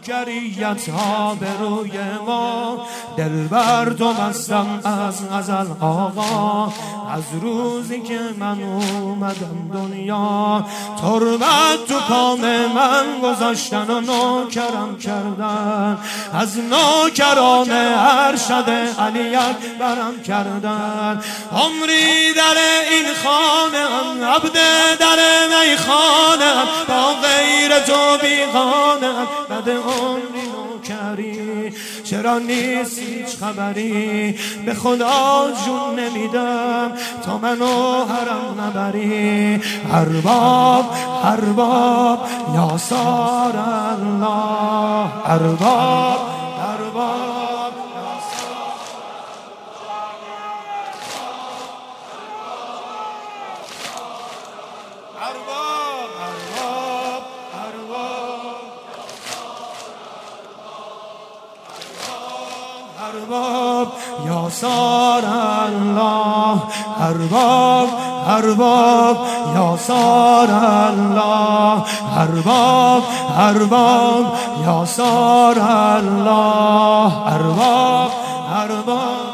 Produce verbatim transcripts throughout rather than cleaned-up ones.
نوکریت ها به روی ما، دلبر تو بستم از غزل آقا. از روزی که من اومدم دنیا، تربت تو کام من گذاشتن و نوکرم کردن، از نوکران ارشد علی اکبرم کردن. عمری در این خانه ام، عبد در میخانه ام، با غیر تو بیگانه ام. بعد عمری نوکری چرا نیست هیچ خبری، به خدا جون نمیدم تا منو حرم نبری. ارباب ارباب یا سار الله، ارباب ارباب یا سار ارباب ارباب ارباب یا سار الله، ارباب ارباب یا سار الله، ارباب ارباب یا سار الله، ارباب ارباب.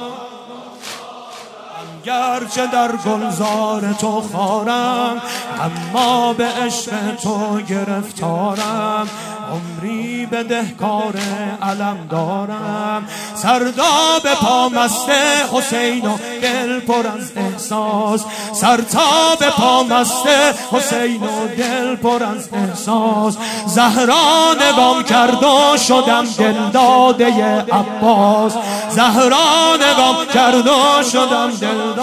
گرچه در گلزار تو خارم، اما به عشق تو گرفتارم. عمری بدهکار علم دارم، سرداب پا مست حسین و دل پر از احساس. سرتاب پا مست حسین و دل پر از احساس. زهرا نگام کرد و شدم دلداده عباس، زهرا نگام کرد و شدم دلداده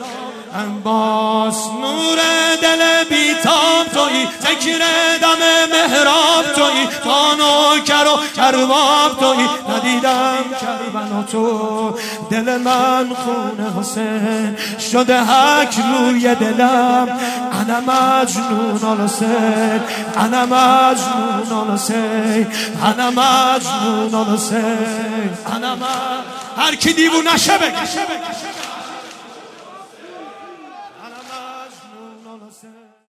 عباس. نور دل بیتاب تویی، ذکر دم محراب تویی، تا نوکر و ارباب تویی. ندیدم کربلا تو، دل من خون حسین شده حک روی دلم. انا مجنون الحسین، انا مجنون الحسین، انا مجنون الحسین، انا مجنون. هر کی دیوونه شه بگه.